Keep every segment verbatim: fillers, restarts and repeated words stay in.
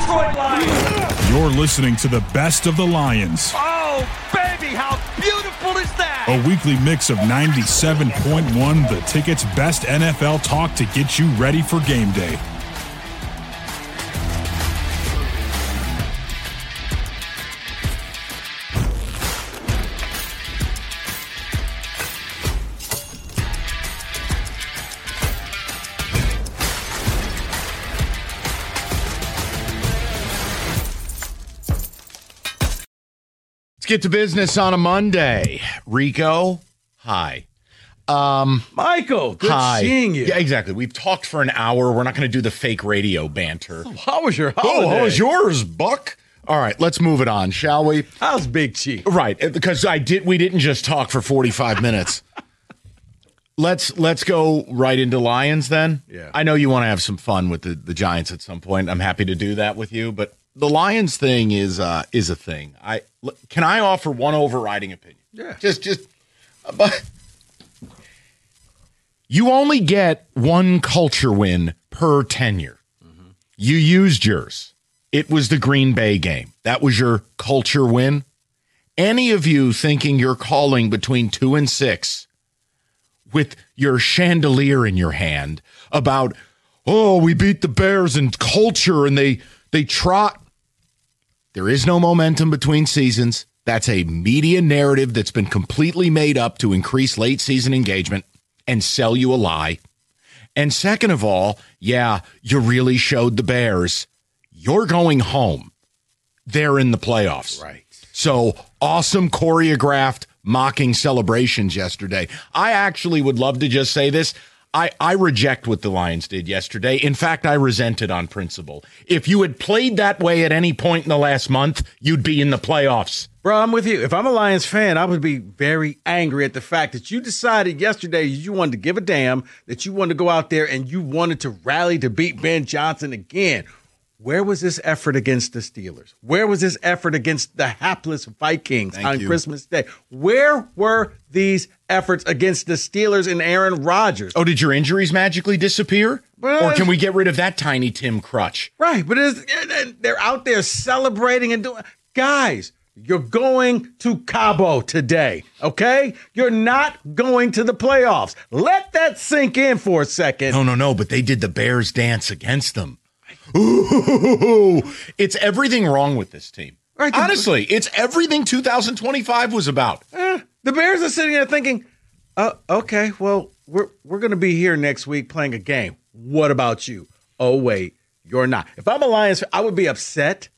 Detroit Lions. You're listening to the best of the Lions. Oh, baby, how beautiful is that? A weekly mix of ninety-seven point one The Ticket's best N F L talk to get you ready for game day. Get to business on a Monday. Rico, hi. Um, Michael, good hi. seeing you. Yeah, exactly. We've talked for an hour. We're not going to do the fake radio banter. Oh, how was your holiday? Oh, how was yours, Buck? All right, let's move it on, shall we? How's Big Chief? Right, because I did. We didn't just talk for forty-five minutes. Let's let's go right into Lions then. Yeah. I know you want to have some fun with the, the Giants at some point. I'm happy to do that with you, but the Lions thing is uh, is a thing. I can I offer one overriding opinion. Yeah. Just just uh, but you only get one culture win per tenure. Mm-hmm. You used yours. It was the Green Bay game. That was your culture win. Any of you thinking you're calling between two and six with your chandelier in your hand about, oh, we beat the Bears and culture and they they trot. There is no momentum between seasons. That's a media narrative that's been completely made up to increase late season engagement and sell you a lie. And second of all, yeah, you really showed the Bears. You're going home. They're in the playoffs. Right. So awesome choreographed mocking celebrations yesterday. I actually would love to just say this. I, I reject what the Lions did yesterday. In fact, I resent it on principle. If you had played that way at any point in the last month, you'd be in the playoffs. Bro, I'm with you. If I'm a Lions fan, I would be very angry at the fact that you decided yesterday you wanted to give a damn, that you wanted to go out there and you wanted to rally to beat Ben Johnson again. Where was this effort against the Steelers? Where was this effort against the hapless Vikings Thank on you. Christmas Day? Where were these efforts against the Steelers and Aaron Rodgers? Oh, did your injuries magically disappear? But- or can we get rid of that tiny Tim Crutch? Right, but it's, they're out there celebrating and doing. Guys, you're going to Cabo today, okay? You're not going to the playoffs. Let that sink in for a second. No, no, no, but they did the Bears dance against them. Ooh, it's everything wrong with this team. Right, the- Honestly, it's everything two thousand twenty-five was about. Eh, the Bears are sitting there thinking, uh, okay, well, we're we're going to be here next week playing a game. What about you? Oh, wait, you're not. If I'm a Lions fan, I would be upset.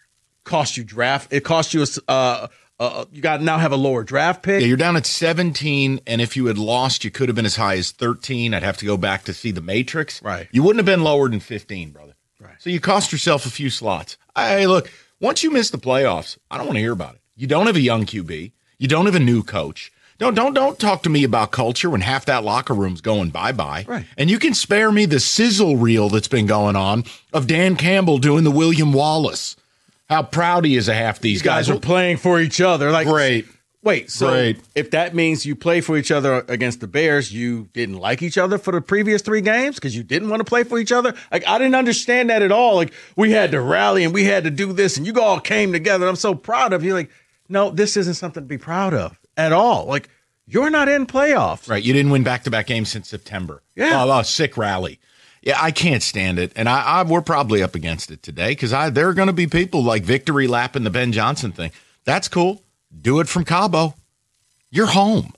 Cost you draft. It cost you a, uh, uh, you got to now have a lower draft pick. Yeah, you're down at seventeen, and if you had lost, you could have been as high as thirteen. I'd have to go back to see the Matrix. Right. You wouldn't have been lower than fifteen, brother. Right. So you cost yourself a few slots. Hey, look, once you miss the playoffs, I don't want to hear about it. You don't have a young Q B. You don't have a new coach. Don't don't don't talk to me about culture when half that locker room's going bye-bye. Right. And you can spare me the sizzle reel that's been going on of Dan Campbell doing the William Wallace. How proud he is of half these You guys guys. are playing for each other. Like, Great. Wait, so Great. if that means you play for each other against the Bears, you didn't like each other for the previous three games because you didn't want to play for each other? Like, I didn't understand that at all. Like, we had to rally and we had to do this and you all came together. I'm so proud of you. Like, no, this isn't something to be proud of at all. Like, you're not in playoffs. Right. You didn't win back-to-back games since September. Yeah. Oh, oh, sick rally. Yeah, I can't stand it. And I, I we're probably up against it today because I there are going to be people like victory lapping the Ben Johnson thing. That's cool. Do it from Cabo. You're home.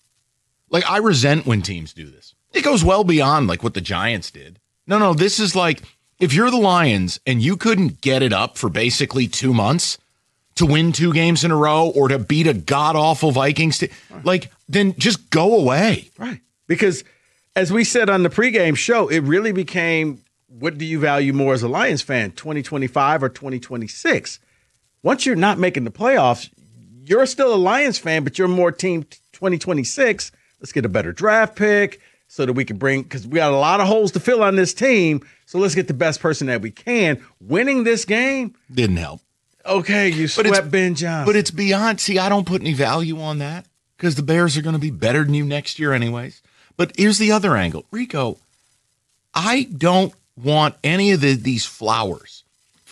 Like, I resent when teams do this. It goes well beyond like what the Giants did. No, no, this is like if you're the Lions and you couldn't get it up for basically two months to win two games in a row or to beat a god-awful Vikings, t- like, then just go away. Right. Because as we said on the pregame show, it really became, what do you value more as a Lions fan, twenty twenty-five or twenty twenty-six? Once you're not making the playoffs, you're still a Lions fan, but you're more team twenty twenty-six. Let's get a better draft pick so that we can bring, because we got a lot of holes to fill on this team. So let's get the best person that we can. Winning this game Didn't help. Okay, you But it's- swept Ben Johnson. But it's beyond. See, I don't put any value on that because the Bears are going to be better than you next year anyways. But here's the other angle. Rico, I don't want any of the, these flowers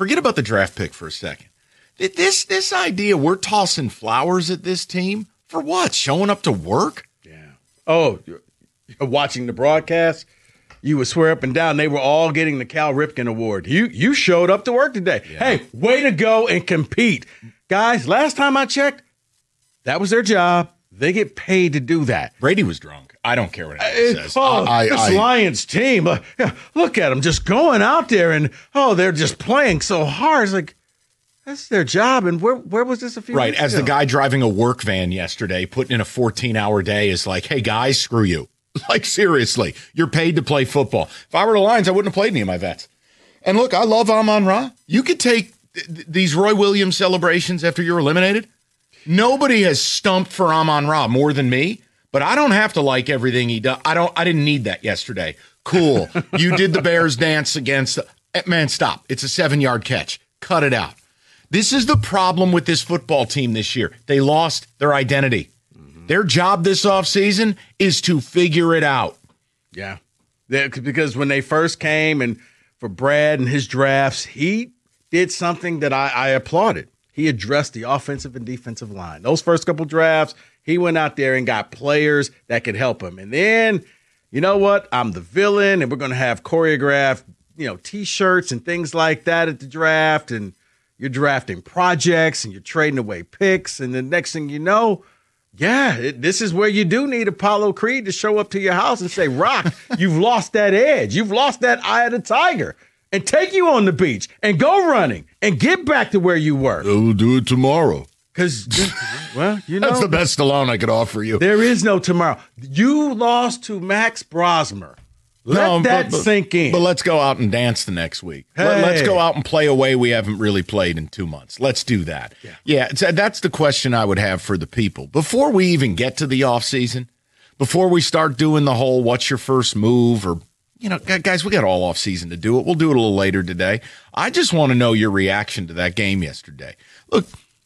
forget about the draft pick for a second. This this idea we're tossing flowers at this team for what? Showing up to work? Yeah. Oh, you're, you're watching the broadcast. You would swear up and down they were all getting the Cal Ripken Award. You you showed up to work today. Yeah. Hey, way to go and compete. Guys, last time I checked, that was their job. They get paid to do that. Brady was drunk. I don't care what anyone says. Oh, I, this I, Lions team, uh, look at them just going out there and, oh, they're just playing so hard. It's like, that's their job. And where where was this a few Right, weeks as ago? the guy driving a work van yesterday, putting in a fourteen-hour day is like, hey, guys, screw you. Like, seriously, you're paid to play football. If I were the Lions, I wouldn't have played any of my vets. And look, I love Amon-Ra. You could take th- these Roy Williams celebrations after you're eliminated. Nobody has stumped for Amon-Ra more than me, but I don't have to like everything he does. I don't. I didn't need that yesterday. Cool. You did the Bears dance against – man, stop. It's a seven-yard catch. Cut it out. This is the problem with this football team this year. They lost their identity. Mm-hmm. Their job this offseason is to figure it out. Yeah. They're, because when they first came and for Brad and his drafts, he did something that I, I applauded. He addressed the offensive and defensive line. Those first couple drafts, he went out there and got players that could help him. And then, you know what? I'm the villain, and we're going to have choreographed, you know, T-shirts and things like that at the draft, and you're drafting projects and you're trading away picks. And the next thing you know, yeah, it, this is where you do need Apollo Creed to show up to your house and say, Rock, you've lost that edge. You've lost that eye of the tiger. And take you on the beach and go running and get back to where you were. We'll do it tomorrow. Because, well, you know. That's the best Stallone I could offer you. There is no tomorrow. You lost to Max Brosmer. Let no, that but, but, sink in. But let's go out and dance the next week. Hey. Let, let's go out and play a way we haven't really played in two months. Let's do that. Yeah, yeah it's, that's the question I would have for the people. Before we even get to the offseason, before we start doing the whole what's your first move or, you know, guys, we got all offseason to do it. We'll do it a little later today. I just want to know your reaction to that game yesterday. Look,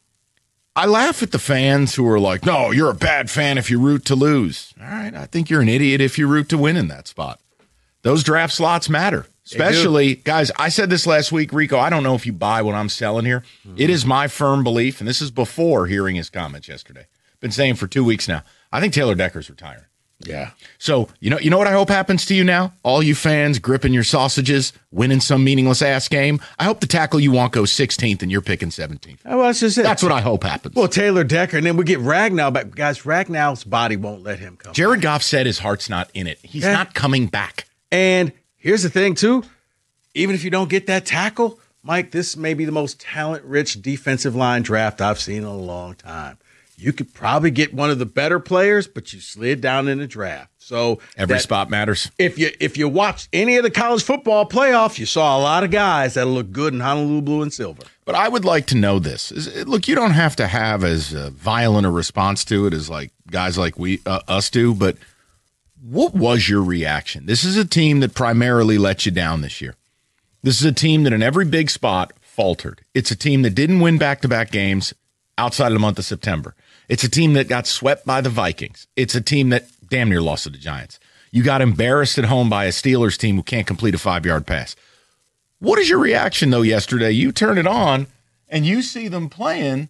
I laugh at the fans who are like, no, you're a bad fan if you root to lose. All right, I think you're an idiot if you root to win in that spot. Those draft slots matter, especially, guys, I said this last week, Rico, I don't know if you buy what I'm selling here. Mm-hmm. It is my firm belief, and this is before hearing his comments yesterday. Been saying for two weeks now, I think Taylor Decker's retiring. Yeah. So, you know, you know what I hope happens to you now? All you fans gripping your sausages, winning some meaningless ass game. I hope the tackle you want goes sixteenth and you're picking seventeenth. Oh, well, that's just it. That's what I hope happens. Well, Taylor Decker, and then we get Ragnow back. Guys, Ragnow's body won't let him come. Jared Goff said his heart's not in it. He's yeah. not coming back. And here's the thing, too. Even if you don't get that tackle, Mike, this may be the most talent-rich defensive line draft I've seen in a long time. You could probably get one of the better players, but you slid down in the draft. So every spot matters. If you if you watch any of the college football playoffs, you saw a lot of guys that look good in Honolulu blue and silver. But I would like to know this. Is, look, you don't have to have as uh, violent a response to it as like guys like we uh, us do, but what was your reaction? This is a team that primarily let you down this year. This is a team that in every big spot faltered. It's a team that didn't win back-to-back games outside of the month of September. It's a team that got swept by the Vikings. It's a team that damn near lost to the Giants. You got embarrassed at home by a Steelers team who can't complete a five-yard pass. What is your reaction, though, yesterday? You turn it on, and you see them playing.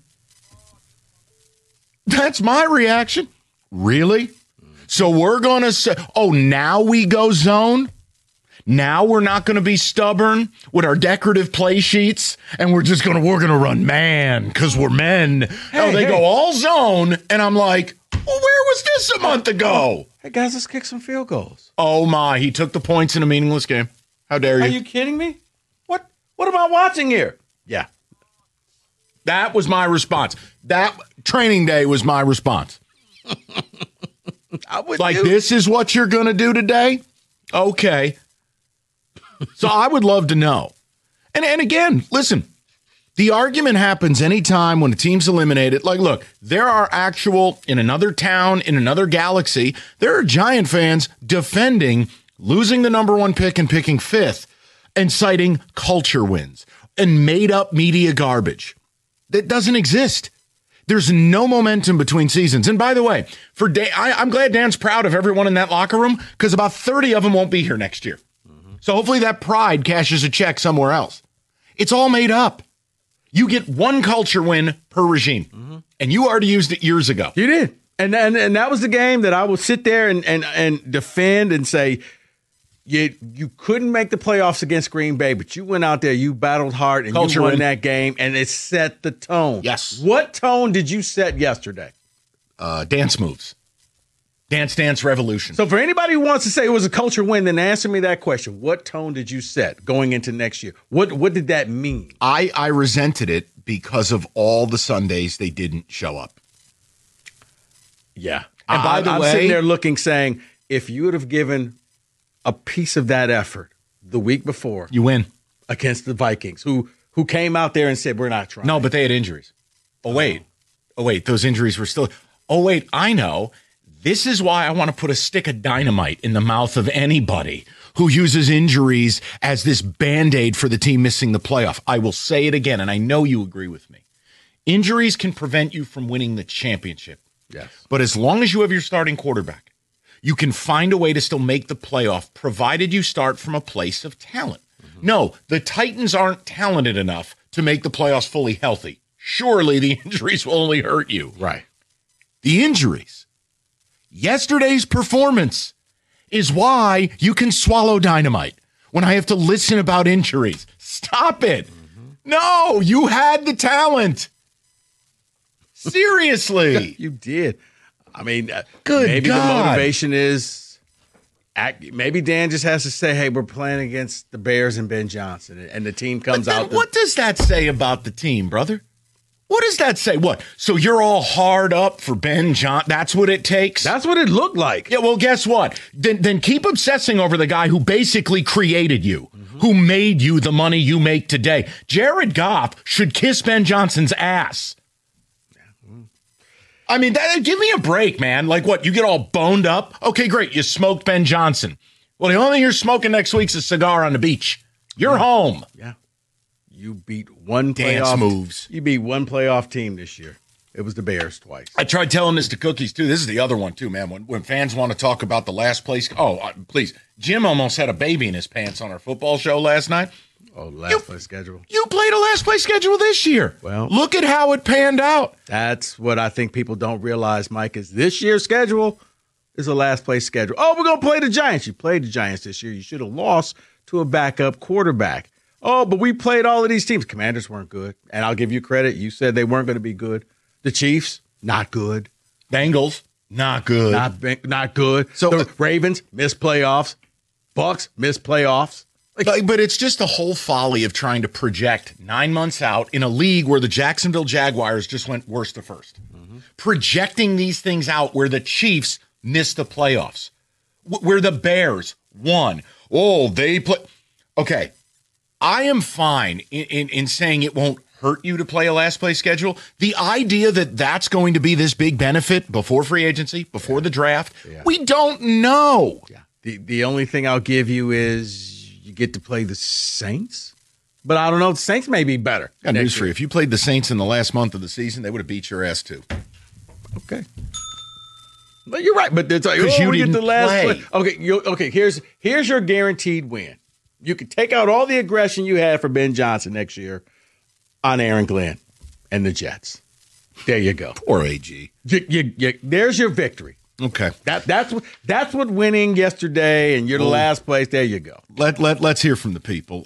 That's my reaction. Really? So we're going to say, oh, now we go zone? Now we're not going to be stubborn with our decorative play sheets, and we're just going to we're going to run man because we're men. Hey, oh, they hey. go all zone, and I'm like, well, where was this a month ago? Hey, guys, let's kick some field goals. Oh, my. He took the points in a meaningless game. How dare you? Are you kidding me? What What am I watching here? Yeah. That was my response. That training day was my response. Like, you? This is what you're going to do today? Okay. So I would love to know. And and again, listen, the argument happens anytime when a team's eliminated. Like, look, there are actual, in another town, in another galaxy, there are Giant fans defending losing the number one pick and picking fifth and citing culture wins and made-up media garbage. That doesn't exist. There's no momentum between seasons. And by the way, for Dan, I, I'm glad Dan's proud of everyone in that locker room because about thirty of them won't be here next year. So hopefully that pride cashes a check somewhere else. It's all made up. You get one culture win per regime, mm-hmm. and you already used it years ago. You did. And, and and that was the game that I would sit there and and, and defend and say, you, you couldn't make the playoffs against Green Bay, but you went out there, you battled hard, and culture you won win. that game, and it set the tone. Yes. What tone did you set yesterday? Uh, dance moves. Dance Dance Revolution. So for anybody who wants to say it was a culture win, then answer me that question. What tone did you set going into next year? What what did that mean? I, I resented it because of all the Sundays they didn't show up. Yeah. And by I, the I'm way, sitting there looking, saying, if you would have given a piece of that effort the week before, you win against the Vikings, who who came out there and said, we're not trying. No, but they had injuries. Oh, wait. Oh, wait. Those injuries were still. Oh, wait. I know. This is why I want to put a stick of dynamite in the mouth of anybody who uses injuries as this Band-Aid for the team missing the playoff. I will say it again, and I know you agree with me. Injuries can prevent you from winning the championship. Yes. But as long as you have your starting quarterback, you can find a way to still make the playoff, provided you start from a place of talent. Mm-hmm. No, the Titans aren't talented enough to make the playoffs fully healthy. Surely the injuries will only hurt you. Right. The injuries. Yesterday's performance is why you can swallow dynamite when I have to listen about injuries. Stop it. Mm-hmm. No, you had the talent. Seriously. You did. I mean, Good maybe God. the motivation is act, maybe Dan just has to say, hey, we're playing against the Bears and Ben Johnson, and the team comes then out. The- what does that say about the team, brother? What does that say? What? So you're all hard up for Ben Johnson? That's what it takes? That's what it looked like. Yeah, well, guess what? Then, then keep obsessing over the guy who basically created you, mm-hmm. who made you the money you make today. Jared Goff should kiss Ben Johnson's ass. I mean, that, give me a break, man. Like what? You get all boned up? Okay, great. You smoked Ben Johnson. Well, the only thing you're smoking next week's a cigar on the beach. You're yeah. home. Yeah. You beat one Dance playoff moves. You beat one playoff team this year. It was the Bears twice. I tried telling this to Cookies, too. This is the other one, too, man. When, when fans want to talk about the last place. Oh, uh, please. Jim almost had a baby in his pants on our football show last night. Oh, last you, place schedule. You played a last place schedule this year. Well, look at how it panned out. That's what I think people don't realize, Mike, is this year's schedule is a last place schedule. Oh, we're going to play the Giants. You played the Giants this year. You should have lost to a backup quarterback. Oh, but we played all of these teams. Commanders weren't good. And I'll give you credit. You said they weren't going to be good. The Chiefs, not good. Bengals, not good. Not, not good. So the Ravens, missed playoffs. Bucks, missed playoffs. Like, but, but it's just the whole folly of trying to project nine months out in a league where the Jacksonville Jaguars just went worst to first. Mm-hmm. Projecting these things out where the Chiefs missed the playoffs, where the Bears won. Oh, they play. Okay, I am fine in, in, in saying it won't hurt you to play a last place schedule. The idea that that's going to be this big benefit before free agency, before yeah. the draft, yeah. we don't know. Yeah. The, the only thing I'll give you is you get to play the Saints, but I don't know. The Saints may be better. Got news for you. If you played the Saints in the last month of the season, they would have beat your ass too. Okay. But you're right. But it's like, oh, you we didn't get the last play. play. Okay, you, okay. Here's here's your guaranteed win. You can take out all the aggression you had for Ben Johnson next year on Aaron Glenn and the Jets. There you go. Poor A G. You, you, you, there's your victory. Okay. That that's what that's what winning yesterday, and you're the well, last place. There you go. Let let let's hear from the people.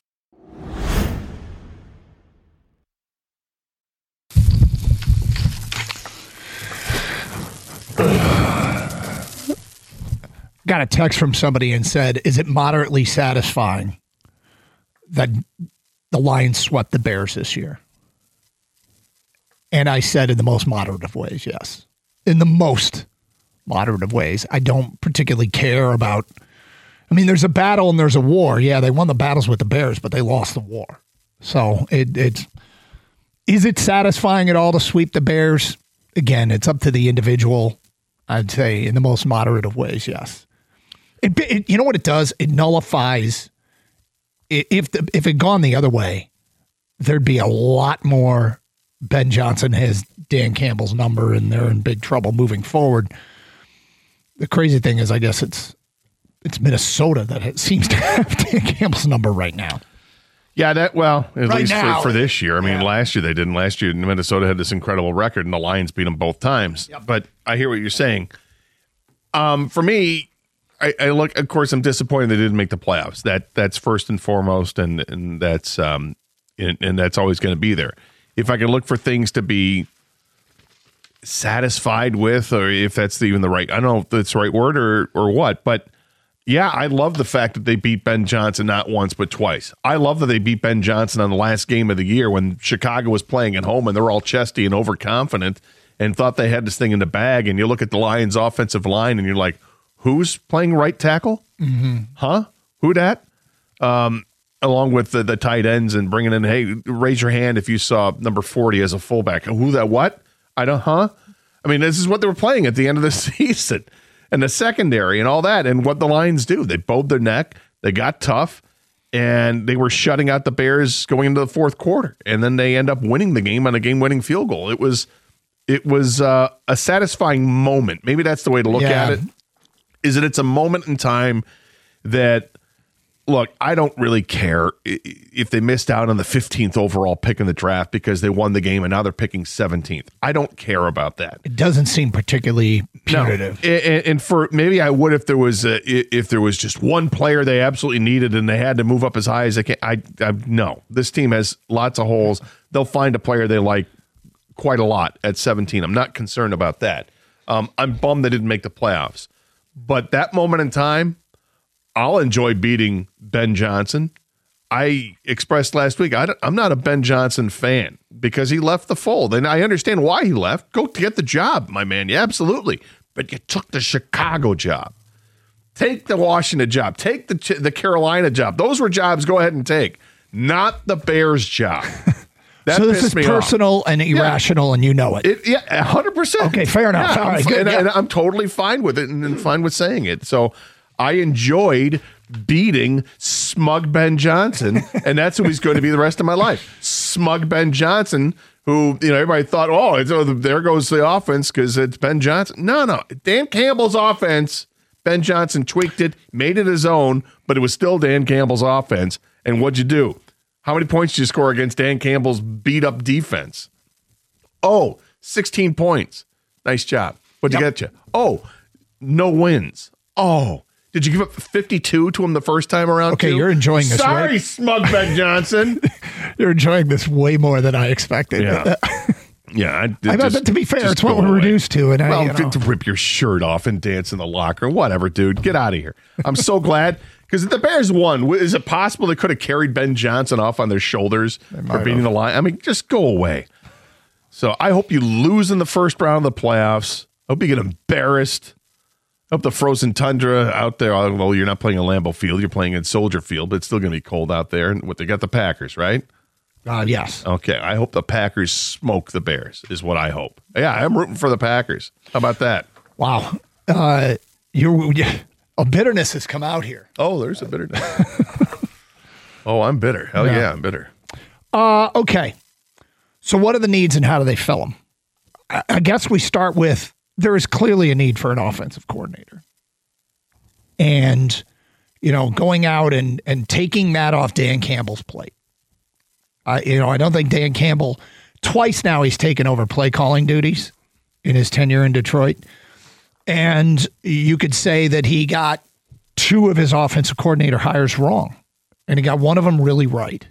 Got a text from somebody and said, "Is it moderately satisfying that the Lions swept the Bears this year?" And I said, in the most moderate of ways, yes. In the most moderate of ways. I don't particularly care about, I mean, there's a battle and there's a war. Yeah, they won the battles with the Bears, but they lost the war. So it, it's, is it satisfying at all to sweep the Bears? Again, it's up to the individual. I'd say in the most moderate of ways, yes. It, it, you know what it does? It nullifies, if the, if it gone the other way, there'd be a lot more Ben Johnson has Dan Campbell's number and they're in big trouble moving forward. The crazy thing is, I guess it's it's Minnesota that it seems to have Dan Campbell's number right now. Yeah, that well, at Right least now. for, for this year. I mean, Yeah. last year they didn't. Last year Minnesota had this incredible record, and the Lions beat them both times. Yep. But I hear what you're saying. Um, for me, I, I look. Of course, I'm disappointed they didn't make the playoffs. That that's first and foremost, and and that's um, and, and that's always going to be there. If I can look for things to be satisfied with, or if that's even the right, I don't know if that's the right word or or what, but. Yeah, I love the fact that they beat Ben Johnson not once but twice. I love that they beat Ben Johnson on the last game of the year when Chicago was playing at home and they're all chesty and overconfident and thought they had this thing in the bag. And you look at the Lions' offensive line and you're like, who's playing right tackle? Mm-hmm. Huh? Who dat? Um, along with the, the tight ends and bringing in, hey, raise your hand if you saw number forty as a fullback. Who that? What? I don't, huh? I mean, this is what they were playing at the end of the season. And the secondary and all that, and what the Lions do. They bowed their neck, they got tough, and they were shutting out the Bears going into the fourth quarter. And then they end up winning the game on a game-winning field goal. It was it was uh, a satisfying moment. Maybe that's the way to look Yeah. at it, is that it's a moment in time that, look, I don't really care if they missed out on the fifteenth overall pick in the draft because they won the game and now they're picking seventeenth. I don't care about that. It doesn't seem particually punitive. No. And, and for maybe I would if there was a, if there was just one player they absolutely needed and they had to move up as high as they can. I, I no, this team has lots of holes. They'll find a player they like quite a lot at seventeen. I'm not concerned about that. Um, I'm bummed they didn't make the playoffs, but that moment in time, I'll enjoy beating Ben Johnson. I expressed last week, I I'm not a Ben Johnson fan because he left the fold. And I understand why he left. Go get the job, my man. Yeah, absolutely. But you took the Chicago job. Take the Washington job. Take the the Carolina job. Those were jobs go ahead and take. Not the Bears job. That So this pissed is me personal off. and irrational, and you know it. It, yeah, one hundred percent. Okay, fair enough. Yeah, All I'm right, fi- good, and, yeah. and I'm totally fine with it and, and fine with saying it. So I enjoyed beating Smug Ben Johnson, and that's who he's going to be the rest of my life. Smug Ben Johnson, who, you know, everybody thought, oh, it's, oh there goes the offense because it's Ben Johnson. No, no. Dan Campbell's offense, Ben Johnson tweaked it, made it his own, but it was still Dan Campbell's offense. And what'd you do? How many points did you score against Dan Campbell's beat-up defense? Oh, sixteen points. Nice job. What'd you Yep. get you? Oh, no wins. Oh, did you give up fifty-two to him the first time around? Okay, too? you're enjoying this, Sorry, right? Smug Ben Johnson. You're enjoying this way more than I expected. Yeah. Yeah, I, I mean, just- but to be fair, just it's what go we're away. reduced to. And I, Well, you know. to, to rip your shirt off and dance in the locker room, whatever, dude. Get out of here. I'm so glad because the Bears won. Is it possible they could have carried Ben Johnson off on their shoulders for might beating the line? I mean, just go away. So I hope you lose in the first round of the playoffs. I hope you get embarrassed. I hope the frozen tundra out there. Well, you're not playing at Lambeau Field. You're playing at Soldier Field, but it's still going to be cold out there. And what they got the Packers, right? Uh, yes. Okay, I hope the Packers smoke the Bears, is what I hope. Yeah, I'm rooting for the Packers. How about that? Wow. Uh, you're, a bitterness has come out here. Oh, there's a bitterness. Oh, I'm bitter. Hell yeah, Yeah. I'm bitter. Uh, okay. So what are the needs and how do they fill them? I, I guess we start with there is clearly a need for an offensive coordinator. And, you know, going out and, and taking that off Dan Campbell's plate. I, you know, I don't think Dan Campbell, twice now he's taken over play calling duties in his tenure in Detroit. And you could say that he got two of his offensive coordinator hires wrong. And he got one of them really right.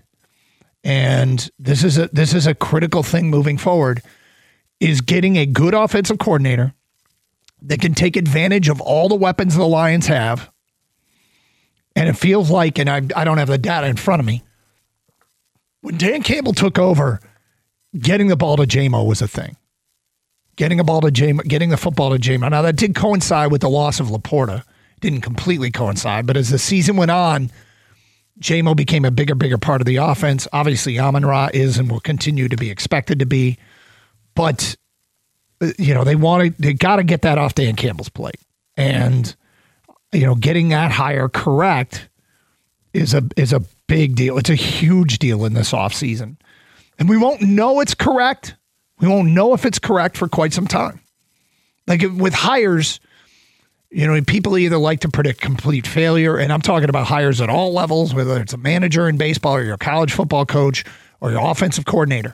And this is a this is a critical thing moving forward, is getting a good offensive coordinator that can take advantage of all the weapons the Lions have. And it feels like, and I, I don't have the data in front of me, when Dan Campbell took over, getting the ball to J-Mo was a thing. Getting a ball to J-Mo, getting the football to J-Mo. Now, that did coincide with the loss of Laporta. Didn't completely coincide, but as the season went on, J-Mo became a bigger, bigger part of the offense. Obviously, Amon-Ra is and will continue to be expected to be. But, you know, they want to, they got to get that off Dan Campbell's plate. And, you know, getting that hire correct is a is a big deal. It's a huge deal in this offseason. And we won't know it's correct. We won't know if it's correct for quite some time. Like with hires, You know, people either like to predict complete failure, and I'm talking about hires at all levels, whether it's a manager in baseball or your college football coach or your offensive coordinator.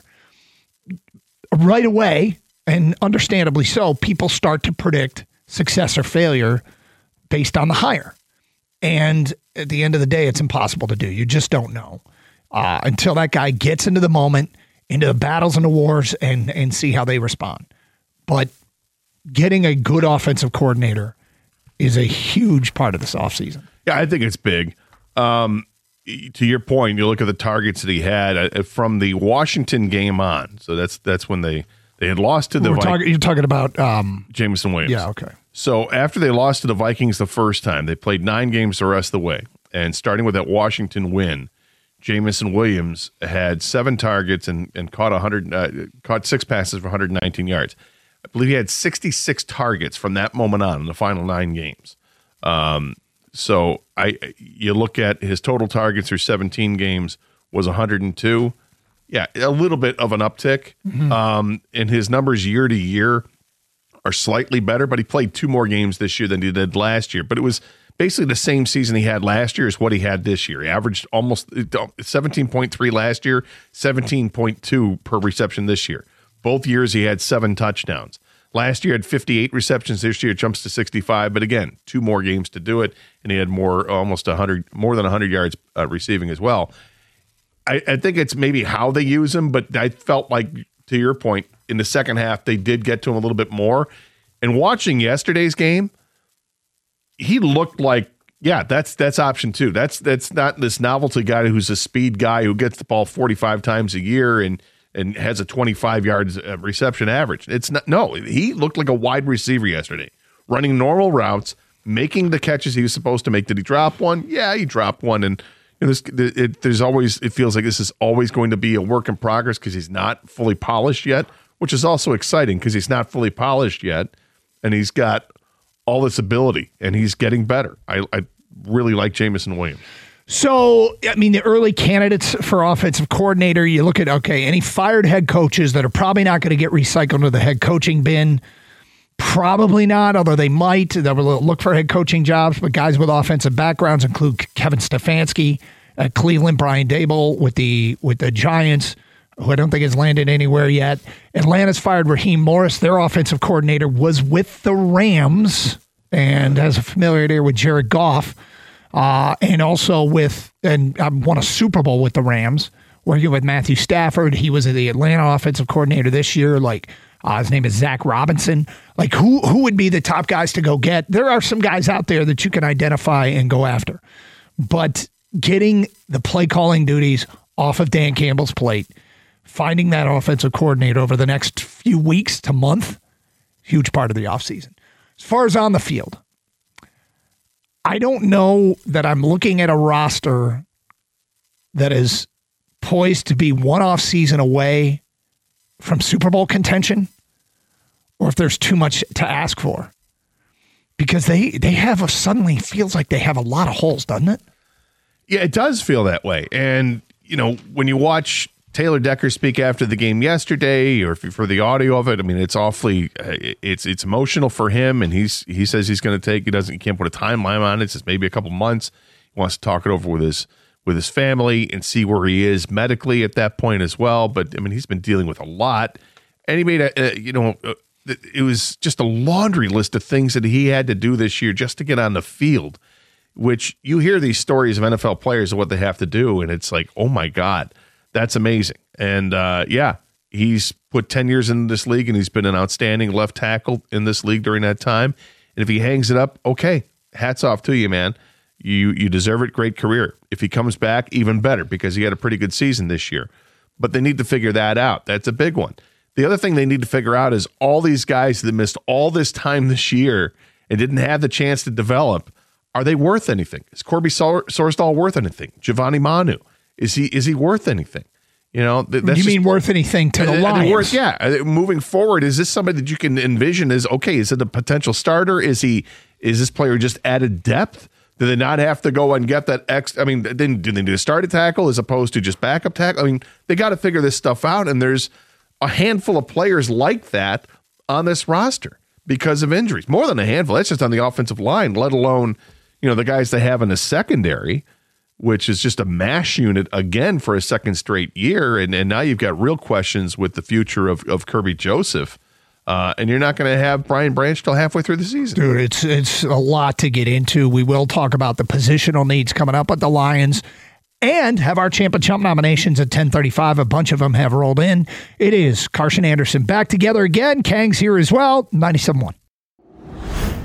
Right away, and understandably so, people start to predict success or failure based on the hire. And at the end of the day, it's impossible to do. You just don't know uh, until that guy gets into the moment, into the battles and the wars, and and see how they respond. But getting a good offensive coordinator is a huge part of this offseason. Yeah, I think it's big. Um, to your point, you look at the targets that he had uh, from the Washington game on. So that's that's when they, they had lost to the We're Vikings. talking, you're talking about um, Jameson Williams. yeah, okay. So after they lost to the Vikings the first time, they played nine games the rest of the way. And starting with that Washington win, Jameson Williams had seven targets and, and caught one hundred, uh, caught six passes for one hundred nineteen yards. I believe he had sixty-six targets from that moment on in the final nine games. Um, so I, you look at his total targets through seventeen games was one hundred two. Yeah, a little bit of an uptick. Mm-hmm. Um, and his numbers year to year are slightly better, but he played two more games this year than he did last year. But it was basically the same season he had last year as what he had this year. He averaged almost seventeen point three last year, seventeen point two per reception this year. Both years he had seven touchdowns. Last year had fifty-eight receptions. This year it jumps to sixty-five. But again, two more games to do it, and he had more, almost one hundred, more than one hundred yards uh, receiving as well. I, I think it's maybe how they use him, but I felt like, to your point, in the second half they did get to him a little bit more. And watching yesterday's game, he looked like, yeah, that's that's option two. That's that's not this novelty guy who's a speed guy who gets the ball forty-five times a year and and has a twenty-five yards reception average. It's not. No, he looked like a wide receiver yesterday, running normal routes, making the catches he was supposed to make. Did he drop one? Yeah, he dropped one. And you know, this, it, there's always, it feels like this is always going to be a work in progress because he's not fully polished yet, which is also exciting because he's not fully polished yet, and he's got all this ability, and he's getting better. I, I really like Jameson Williams. So, I mean, the early candidates for offensive coordinator, you look at, okay, any fired head coaches that are probably not going to get recycled into the head coaching bin. Probably not, although they might. They will look for head coaching jobs, but guys with offensive backgrounds include Kevin Stefanski at Cleveland, Brian Daboll with the with the Giants, who I don't think has landed anywhere yet. Atlanta's fired Raheem Morris. Their offensive coordinator was with the Rams and has a familiarity with Jared Goff. Uh, and also with, and I won a Super Bowl with the Rams, working with Matthew Stafford. He was the Atlanta offensive coordinator this year. Like, uh, his name is Zach Robinson. Like, who who would be the top guys to go get? There are some guys out there that you can identify and go after. But getting the play calling duties off of Dan Campbell's plate, finding that offensive coordinator over the next few weeks to month, huge part of the offseason. As far as on the field, I don't know that I'm looking at a roster that is poised to be one off season away from Super Bowl contention, or if there's too much to ask for, because they, they have a suddenly feels like they have a lot of holes, doesn't it? Yeah, it does feel that way. And, you know, when you watch Taylor Decker speak after the game yesterday, or if you, for the audio of it, I mean, it's awfully, it's it's emotional for him, and he's he says he's going to take, he doesn't, he can't put a timeline on it. It's just maybe a couple months. He wants to talk it over with his with his family and see where he is medically at that point as well. But I mean, he's been dealing with a lot, and he made a, a you know, a, it was just a laundry list of things that he had to do this year just to get on the field. Which you hear these stories of N F L players of what they have to do, and it's like, oh my God. That's amazing. And uh, yeah, he's put ten years in this league, and he's been an outstanding left tackle in this league during that time. And if he hangs it up, okay, hats off to you, man. You you deserve it. Great career. If he comes back, even better, because he had a pretty good season this year. But they need to figure that out. That's a big one. The other thing they need to figure out is all these guys that missed all this time this year and didn't have the chance to develop, are they worth anything? Is Corby Sorsdal worth anything? Giovanni Manu? Is he is he worth anything? You know, th- that's you just, mean worth anything to the uh, Lions? Worth, yeah. Moving forward, is this somebody that you can envision as, okay, is it a potential starter? Is he is this player just added depth? Do they not have to go and get that X? I mean, then do they need to start a tackle as opposed to just backup tackle? I mean, they got to figure this stuff out, and there's a handful of players like that on this roster. because of injuries. More than a handful. That's just on the offensive line, let alone, you know, the guys they have in the secondary, which is just a mash unit again for a second straight year. And, and now you've got real questions with the future of, of Kirby Joseph. Uh, and you're not going to have Brian Branch till halfway through the season. Dude, it's it's a lot to get into. We will talk about the positional needs coming up at the Lions and have our Champ and Chump nominations at ten thirty-five. A bunch of them have rolled in. It is Carson Anderson back together again. Kang's here as well. ninety-seven point one.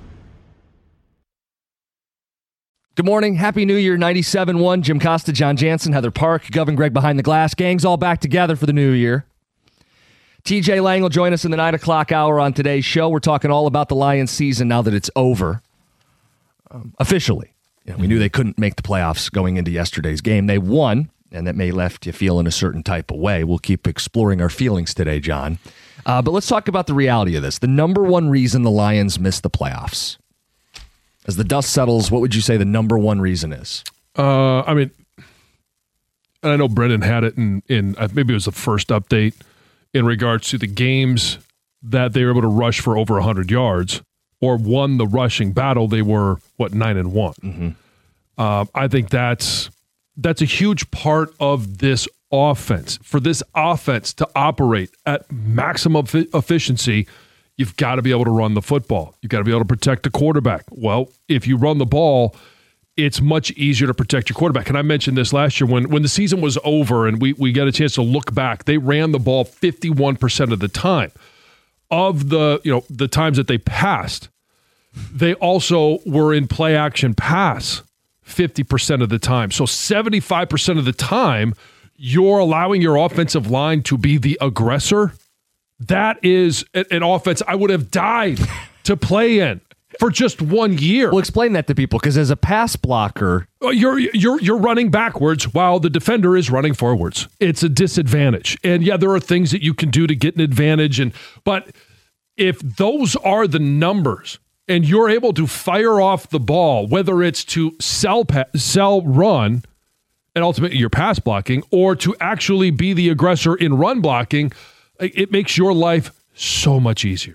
Good morning. Happy New Year, ninety-seven point one. Jim Costa, John Jansen, Heather Park, Govin Gregg behind the glass. Gang's all back together for the new year. T J Lang will join us in the nine o'clock hour on today's show. We're talking all about the Lions season now that it's over. Um, officially. You know, we knew they couldn't make the playoffs going into yesterday's game. They won, and that may left you feeling a certain type of way. We'll keep exploring our feelings today, John. Uh, but let's talk about the reality of this. The number one reason the Lions missed the playoffs. As the dust settles, what would you say the number one reason is? Uh, I mean, I know Brendan had it in, in uh, maybe it was the first update in regards to the games that they were able to rush for over one hundred yards or won the rushing battle. They were, what, nine and one. Mm-hmm. Uh, I think that's that's a huge part of this offense. For this offense to operate at maximum fi- efficiency, you've got to be able to run the football. You've got to be able to protect the quarterback. Well, if you run the ball, it's much easier to protect your quarterback. And I mentioned this last year when, when the season was over and we, we got a chance to look back, they ran the ball fifty-one percent of the time. Of the, you know, the times that they passed, they also were in play action pass fifty percent of the time. So seventy-five percent of the time, you're allowing your offensive line to be the aggressor. That is an offense I would have died to play in. For just one year. Well, explain that to people, because as a pass blocker, you're you're you're running backwards while the defender is running forwards. It's a disadvantage. And yeah, there are things that you can do to get an advantage. And but if those are the numbers, and you're able to fire off the ball, whether it's to sell pa- sell run, and ultimately you're pass blocking, or to actually be the aggressor in run blocking, it makes your life so much easier.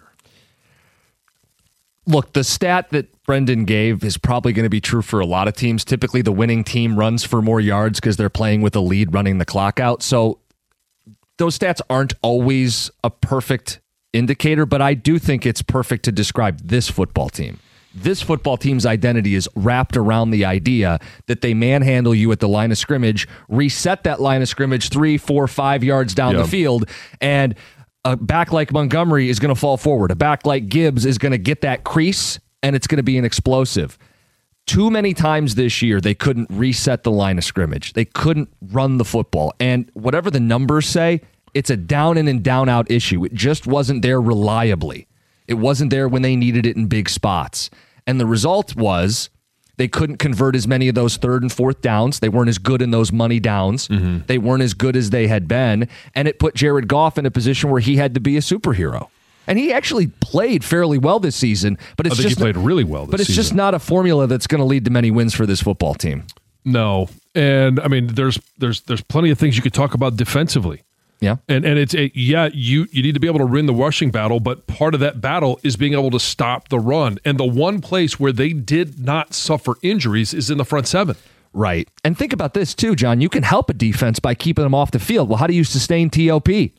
Look, the stat that Brendan gave is probably going to be true for a lot of teams. Typically, the winning team runs for more yards because they're playing with a lead running the clock out. So those stats aren't always a perfect indicator, but I do think it's perfect to describe this football team. This football team's identity is wrapped around the idea that they manhandle you at the line of scrimmage, reset that line of scrimmage three, four, five yards down Yep. the field, and a back like Montgomery is going to fall forward. A back like Gibbs is going to get that crease, and it's going to be an explosive. Too many times this year, they couldn't reset the line of scrimmage. They couldn't run the football. And whatever the numbers say, it's a down in and down out issue. It just wasn't there reliably. It wasn't there when they needed it in big spots. And the result was they couldn't convert as many of those third and fourth downs. They weren't as good in those money downs. Mm-hmm. They weren't as good as they had been. And it put Jared Goff in a position where he had to be a superhero. And he actually played fairly well this season. But it's I think just he played really well this But it's season. just not a formula that's going to lead to many wins for this football team. No. And I mean, there's there's there's plenty of things you could talk about defensively. Yeah. And and it's a, yeah, you you need to be able to win the rushing battle, but part of that battle is being able to stop the run. And the one place where they did not suffer injuries is in the front seven. Right. And think about this too, John. You can help a defense by keeping them off the field. Well, how do you sustain T O P?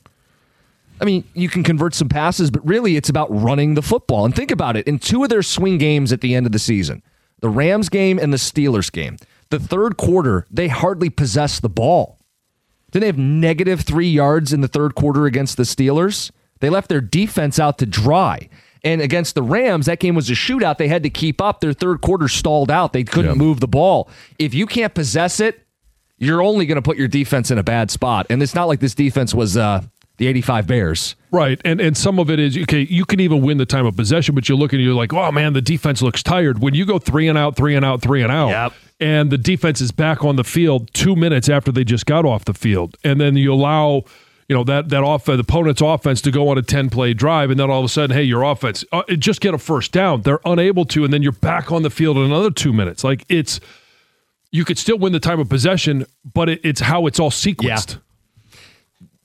I mean, you can convert some passes, but really it's about running the football. And think about it. In two of their swing games at the end of the season, the Rams game and the Steelers game, the third quarter, they hardly possessed the ball. Didn't they have negative three yards in the third quarter against the Steelers? They left their defense out to dry. And against the Rams, that game was a shootout. They had to keep up. Their third quarter stalled out. They couldn't Yep. move the ball. If you can't possess it, you're only going to put your defense in a bad spot. And it's not like this defense was uh, the eighty-five Bears. Right. And and some of it is, okay, you can even win the time of possession, but you look and you're like, oh, man, the defense looks tired. When you go three and out, three and out, three and out, Yep. and the defense is back on the field two minutes after they just got off the field, and then you allow, you know, that that off the opponent's offense to go on a ten-play drive, and then all of a sudden, hey, your offense, uh, just get a first down. They're unable to, and then you're back on the field in another two minutes. Like, it's, you could still win the time of possession, but it, it's how it's all sequenced.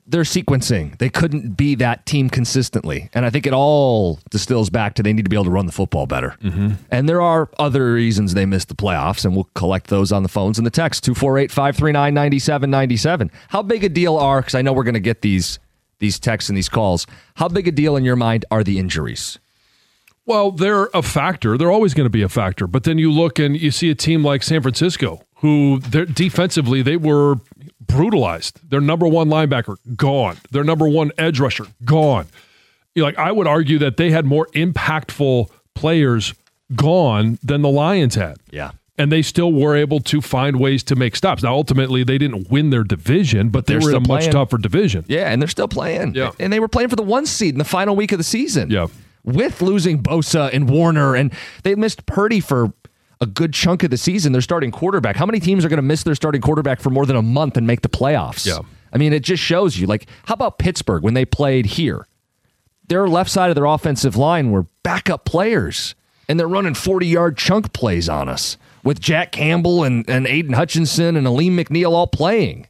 their sequencing. They couldn't be that team consistently. And I think it all distills back to they need to be able to run the football better. Mm-hmm. And there are other reasons they missed the playoffs, and we'll collect those on the phones and the text. two four eight, five three nine, nine seven nine seven. How big a deal are, because I know we're going to get these, these texts and these calls, how big a deal in your mind are the injuries? Well, they're a factor. They're always going to be a factor. But then you look and you see a team like San Francisco, who they're, defensively, they were brutalized. Their number one linebacker, gone. Their number one edge rusher, gone. You know, like I would argue that they had more impactful players gone than the Lions had. Yeah. And they still were able to find ways to make stops. Now, ultimately, they didn't win their division, but they They're were in a still much playing. tougher division. Yeah, and they're still playing. Yeah. And they were playing for the one seed in the final week of the season. Yeah. With losing Bosa and Warner, and they missed Purdy for a good chunk of the season, their starting quarterback. How many teams are going to miss their starting quarterback for more than a month and make the playoffs? Yeah. I mean, it just shows you. Like, how about Pittsburgh when they played here? Their left side of their offensive line were backup players, and they're running forty-yard chunk plays on us with Jack Campbell and, and Aiden Hutchinson and Aleem McNeil all playing.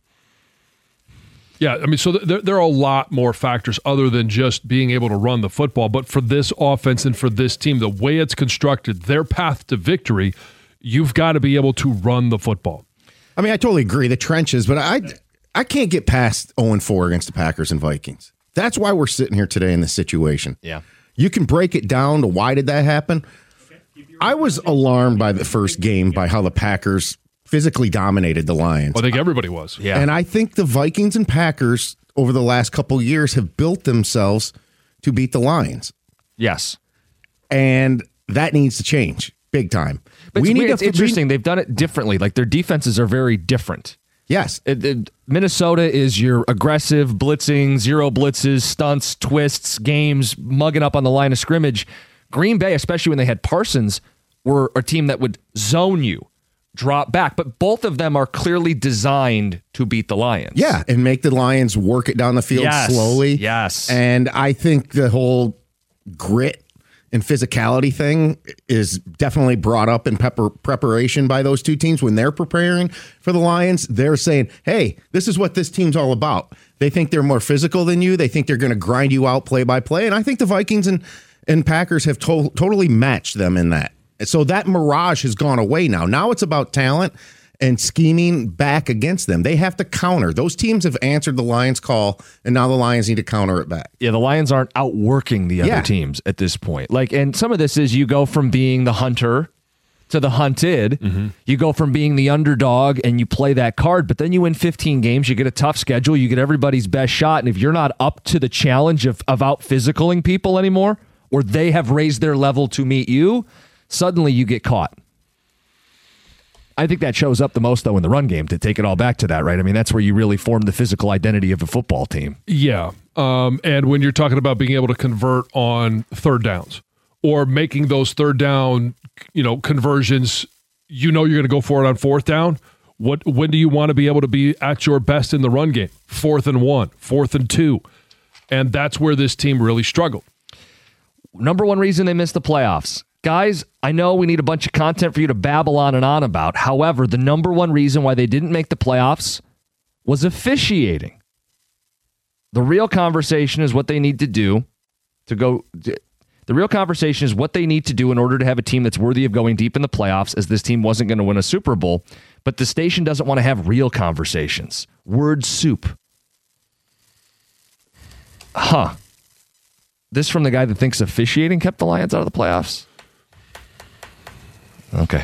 Yeah, I mean, so there, there are a lot more factors other than just being able to run the football. But for this offense and for this team, the way it's constructed, their path to victory, you've got to be able to run the football. I mean, I totally agree, the trenches, but I I can't get past oh and four against the Packers and Vikings. That's why we're sitting here today in this situation. Yeah. You can break it down to why did that happen? I was alarmed by the first game by how the Packers physically dominated the Lions. Well, I think everybody was. Yeah. And I think the Vikings and Packers over the last couple of years have built themselves to beat the Lions. Yes. And that needs to change big time. But we it's, need weird, to, it's interesting. They've done it differently. Like, their defenses are very different. Yes. It, it, Minnesota is your aggressive, blitzing, zero blitzes, stunts, twists, games, mugging up on the line of scrimmage. Green Bay, especially when they had Parsons, were a team that would zone you, drop back. But both of them are clearly designed to beat the Lions. Yeah, and make the Lions work it down the field Yes, slowly. yes. And I think the whole grit and physicality thing is definitely brought up in pepper preparation by those two teams when they're preparing for the Lions. They're saying, hey, this is what this team's all about. They think they're more physical than you. They think they're going to grind you out play by play. And I think the Vikings and, and Packers have to- totally matched them in that. So that mirage has gone away now. Now it's about talent and scheming back against them. They have to counter. Those teams have answered the Lions' call, and now the Lions need to counter it back. Yeah, the Lions aren't outworking the other Yeah. teams at this point. Like, and some of this is you go from being the hunter to the hunted. Mm-hmm. You go from being the underdog and you play that card, but then you win fifteen games, you get a tough schedule, you get everybody's best shot, and if you're not up to the challenge of, of out-physicaling people anymore, or they have raised their level to meet you, suddenly you get caught. I think that shows up the most, though, in the run game, to take it all back to that, right? I mean, that's where you really form the physical identity of a football team. Yeah. Um, and when you're talking about being able to convert on third downs or making those third down, you know, conversions, you know, you're going to go for it on fourth down. What, when do you want to be able to be at your best in the run game? Fourth and one, fourth and two. And that's where this team really struggled. Number one reason they missed the playoffs. Guys, I know we need a bunch of content for you to babble on and on about. However, the number one reason why they didn't make the playoffs was officiating. The real conversation is what they need to do to go. The real conversation is what they need to do in order to have a team that's worthy of going deep in the playoffs, as this team wasn't going to win a Super Bowl. But the station doesn't want to have real conversations. Word soup. Huh. This from the guy that thinks officiating kept the Lions out of the playoffs? Okay.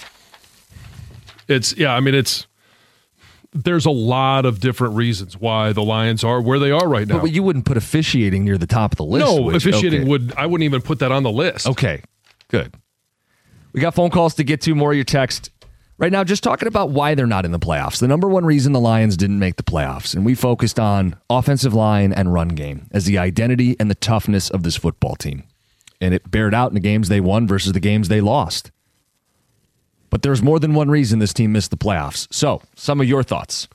It's, yeah, I mean, it's, there's a lot of different reasons why the Lions are where they are right now. But you wouldn't put officiating near the top of the list. No, which, officiating okay. would, I wouldn't even put that on the list. Okay, good. We got phone calls to get to, more of your text. Right now, just talking about why they're not in the playoffs. The number one reason the Lions didn't make the playoffs, and we focused on offensive line and run game as the identity and the toughness of this football team. And it bared out in the games they won versus the games they lost. But there's more than one reason this team missed the playoffs. So, some of your thoughts.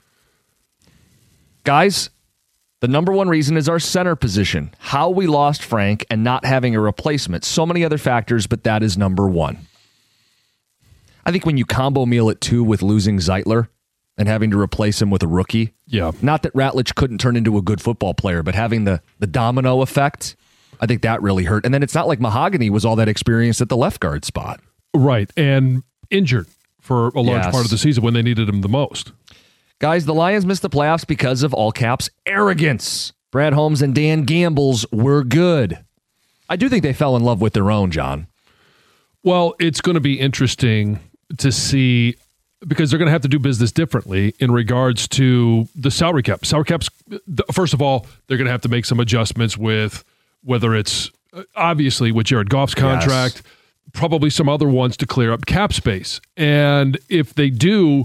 Guys, the number one reason is our center position. How we lost Frank and not having a replacement. So many other factors, but that is number one. I think when you combo meal it too with losing Zeitler and having to replace him with a rookie. Yeah. Not that Ratledge couldn't turn into a good football player, but having the the domino effect, I think that really hurt. And then it's not like Mahogany was all that experienced at the left guard spot. Right. And injured for a large Yes. part of the season when they needed him the most. Guys, the Lions missed the playoffs because of, all caps, arrogance. Brad Holmes and Dan Gambles were good. I do think they fell in love with their own, John. Well, it's going to be interesting to see because they're going to have to do business differently in regards to the salary cap. Salary caps, first of all, they're going to have to make some adjustments with whether it's obviously with Jared Goff's contract, yes. probably some other ones to clear up cap space. And if they do,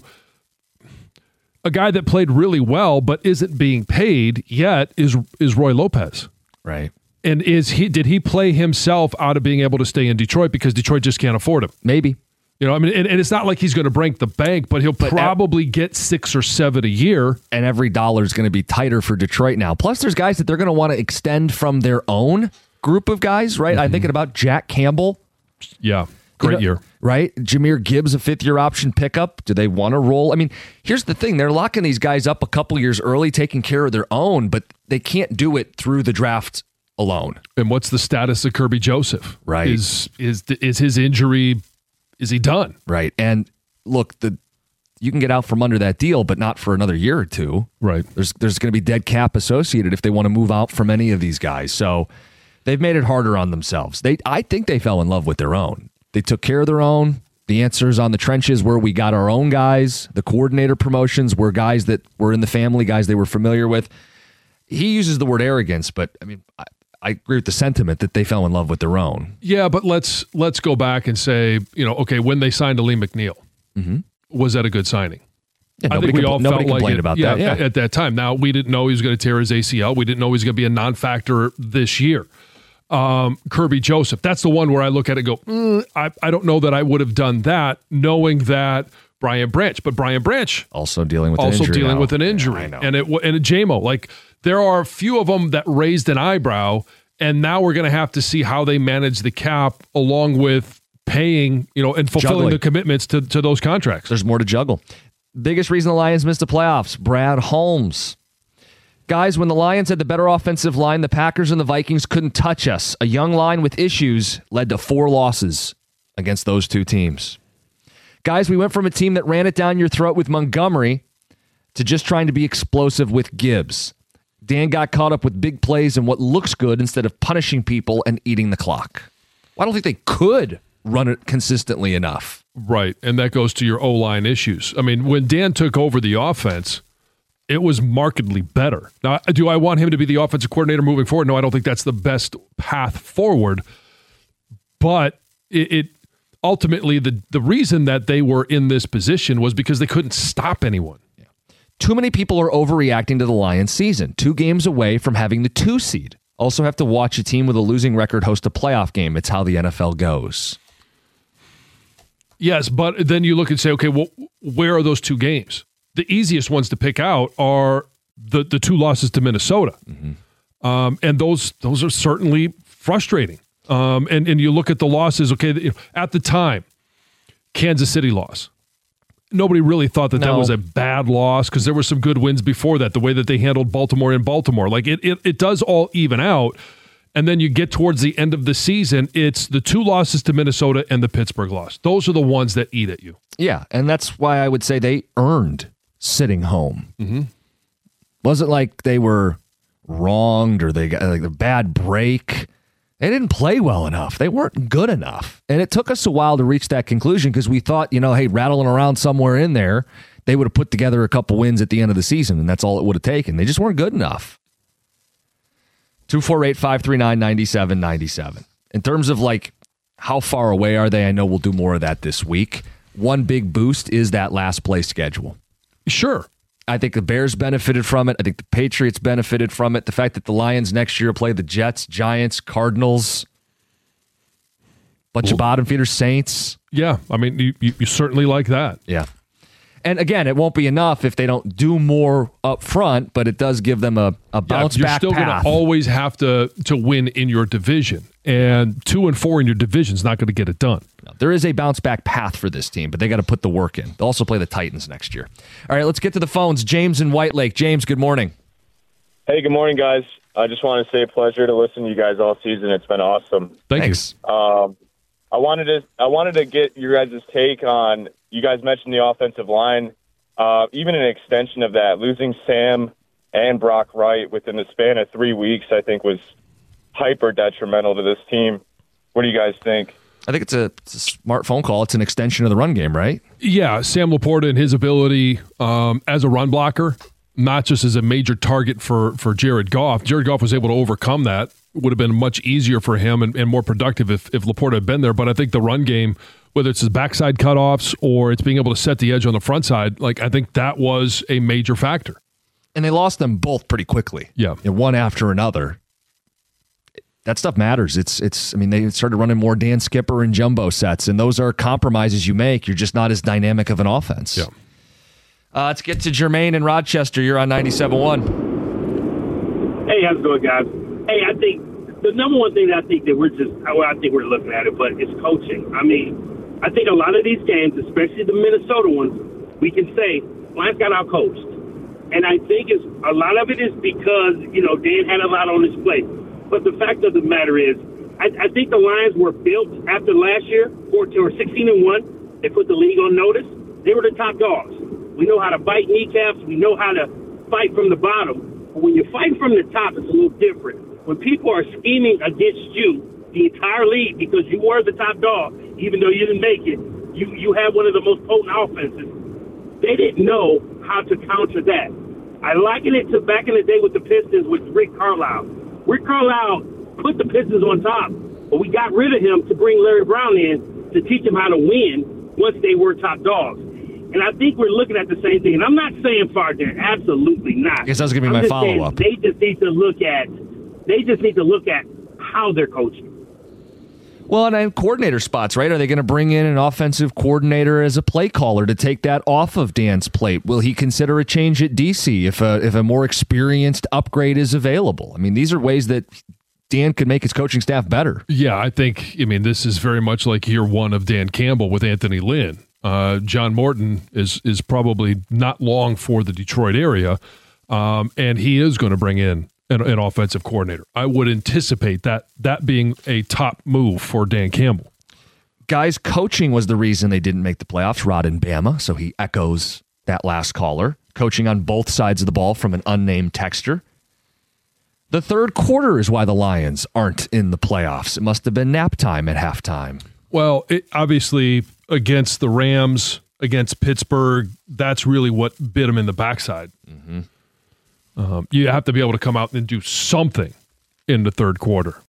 a guy that played really well but isn't being paid yet is is Roy Lopez. Right. And is he did he play himself out of being able to stay in Detroit because Detroit just can't afford him? Maybe. You know, I mean, and, and it's not like he's going to break the bank, but he'll but probably at, get six or seven a year. And every dollar is going to be tighter for Detroit now. Plus, there's guys that they're going to want to extend from their own group of guys, right? Mm-hmm. I'm thinking about Jack Campbell. Yeah, great you know, year. Right? Jahmyr Gibbs, a fifth-year option pickup. Do they want to roll? I mean, here's the thing. They're locking these guys up a couple years early, taking care of their own, but they can't do it through the draft alone. And what's the status of Kirby Joseph? Right. Is is is his injury, is he done? Right. And look, the you can get out from under that deal, but not for another year or two. Right. There's there's going to be dead cap associated if they want to move out from any of these guys. So they've made it harder on themselves. They I think they fell in love with their own. They took care of their own. The answers on the trenches where we got our own guys. The coordinator promotions were guys that were in the family, guys they were familiar with. He uses the word arrogance, but I mean, I, I agree with the sentiment that they fell in love with their own. Yeah, but let's let's go back and say, you know, okay, when they signed Aleem McNeil, mm-hmm. was that a good signing? Yeah, I nobody think we compl- all nobody felt complained like it, about yeah, that. Yeah, at, at that time. Now we didn't know he was going to tear his A C L. We didn't know he was going to be a non-factor this year. Um, Kirby Joseph, that's the one where I look at it and go, mm, I, I don't know that I would have done that knowing that Brian Branch, but Brian Branch also dealing with also an injury dealing now. with an injury, yeah, I know. and it and a J M O. Like there are a few of them that raised an eyebrow, and now we're going to have to see how they manage the cap along with paying, you know, and fulfilling Juggling. the commitments to to those contracts. There's more to juggle. Biggest reason the Lions missed the playoffs, Brad Holmes. Guys, when the Lions had the better offensive line, the Packers and the Vikings couldn't touch us. A young line with issues led to four losses against those two teams. Guys, we went from a team that ran it down your throat with Montgomery to just trying to be explosive with Gibbs. Dan got caught up with big plays and what looks good instead of punishing people and eating the clock. Well, I don't think they could run it consistently enough. Right, and that goes to your O-line issues. I mean, when Dan took over the offense, it was markedly better. Now, do I want him to be the offensive coordinator moving forward? No, I don't think that's the best path forward. But it, it ultimately, the, the reason that they were in this position was because they couldn't stop anyone. Yeah. Too many people are overreacting to the Lions season. Two games away from having the two seed. Also have to watch a team with a losing record host a playoff game. It's how the N F L goes. Yes, but then you look and say, okay, well, where are those two games? The easiest ones to pick out are the, the two losses to Minnesota. Mm-hmm. Um, and those those are certainly frustrating. Um, and, and you look at the losses, okay, at the time, Kansas City loss. Nobody really thought that no. that was a bad loss because there were some good wins before that, the way that they handled Baltimore in Baltimore. Like it, it, it does all even out. And then you get towards the end of the season, it's the two losses to Minnesota and the Pittsburgh loss. Those are the ones that eat at you. Yeah, and that's why I would say they earned sitting home. Mm-hmm. Wasn't like they were wronged or they got like a bad break. They didn't play well enough. They weren't good enough. And it took us a while to reach that conclusion because we thought, you know, hey, rattling around somewhere in there, they would have put together a couple wins at the end of the season, and that's all it would have taken. They just weren't good enough. two four eight, five three nine, nine seven nine seven. In terms of like how far away are they, I know we'll do more of that this week. One big boost is that last place schedule. Sure. I think the Bears benefited from it. I think the Patriots benefited from it. The fact that the Lions next year play the Jets, Giants, Cardinals, bunch well, of bottom feeder Saints. Yeah, I mean, you, you, you certainly like that. Yeah. And again, it won't be enough if they don't do more up front, but it does give them a, a bounce yeah, you're back still path. going to always have to to win in your division, and two and four in your division is not going to get it done. No, there is a bounce back path for this team, but they got to put the work in. They'll also play the Titans next year. All right, let's get to the phones. James in White Lake. James, good morning. Hey, good morning, guys. I just want to say a pleasure to listen to you guys all season. It's been awesome. Thank Thanks. you. Um, I wanted to I wanted to get your guys' take on, you guys mentioned the offensive line. Uh, even an extension of that, losing Sam and Brock Wright within the span of three weeks, I think was hyper detrimental to this team. What do you guys think? I think it's a, it's a smart phone call. It's an extension of the run game, right? Yeah, Sam Laporta and his ability um, as a run blocker, not just as a major target for, for Jared Goff. Jared Goff was able to overcome that. Would have been much easier for him and, and more productive if, if Laporta had been there. But I think the run game, whether it's his backside cutoffs or it's being able to set the edge on the front side, like I think that was a major factor. And they lost them both pretty quickly. Yeah. And one after another. That stuff matters. It's, it's. I mean, they started running more Dan Skipper and jumbo sets, and those are compromises you make. You're just not as dynamic of an offense. Yeah. Uh, let's get to Jermaine in Rochester. You're on ninety-seven point one. Hey, how's it going, guys? Hey, I think the number one thing that I think that we're just, well, I think we're looking at it, but it's coaching. I mean, I think a lot of these games, especially the Minnesota ones, we can say Lions got out-coached. And I think it's, a lot of it is because, you know, Dan had a lot on his plate. But the fact of the matter is, I, I think the Lions were built after last year, fourteen or sixteen and one. They put the league on notice. They were the top dogs. We know how to bite kneecaps. We know how to fight from the bottom. But when you're fighting from the top, it's a little different. When people are scheming against you, the entire league, because you were the top dog, even though you didn't make it, you, you had one of the most potent offenses. They didn't know how to counter that. I liken it to back in the day with the Pistons with Rick Carlisle. Rick Carlisle put the Pistons on top, but we got rid of him to bring Larry Brown in to teach him how to win once they were top dogs. And I think we're looking at the same thing. And I'm not saying far there, absolutely not. I guess that's going to be I'm my just saying follow-up. They just need to look at they just need to look at how they're coaching. Well, and I have coordinator spots, right? Are they going to bring in an offensive coordinator as a play caller to take that off of Dan's plate? Will he consider a change at D C if a, if a more experienced upgrade is available? I mean, these are ways that Dan could make his coaching staff better. Yeah, I think, I mean, this is very much like year one of Dan Campbell with Anthony Lynn. Uh, John Morton is is probably not long for the Detroit area, um, and he is going to bring in an, an offensive coordinator. I would anticipate that that being a top move for Dan Campbell. Guys, coaching was the reason they didn't make the playoffs, Rod and Bama, so he echoes that last caller. Coaching on both sides of the ball from an unnamed texter. The third quarter is why the Lions aren't in the playoffs. It must have been nap time at halftime. Well, it, obviously, against the Rams, against Pittsburgh, that's really what bit them in the backside. Mm-hmm. Um, you have to be able to come out and do something in the third quarter.